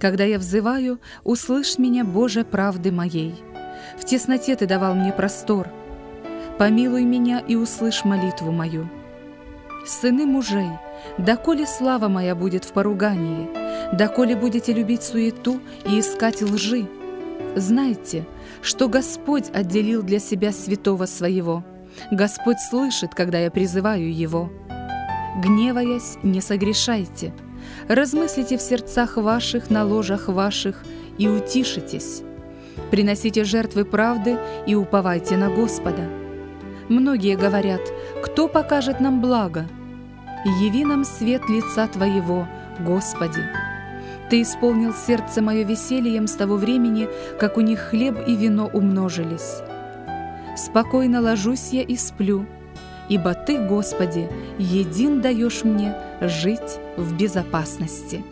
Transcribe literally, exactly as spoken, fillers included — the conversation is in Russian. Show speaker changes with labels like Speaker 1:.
Speaker 1: Когда я взываю, услышь меня, Боже, правды моей. В тесноте Ты давал мне простор. Помилуй меня и услышь молитву мою. Сыны мужей, доколе слава моя будет в поругании, доколе будете любить суету и искать лжи, знайте, что Господь отделил для себя святого своего. Господь слышит, когда я призываю Его. Гневаясь, не согрешайте. Размыслите в сердцах ваших, на ложах ваших, и утишитесь. Приносите жертвы правды и уповайте на Господа. Многие говорят: кто покажет нам благо? Яви нам свет лица Твоего, Господи. Ты исполнил сердце мое весельем с того времени, как у них хлеб и вино умножились. Спокойно ложусь я и сплю, ибо Ты, Господи, един даешь мне жить в безопасности.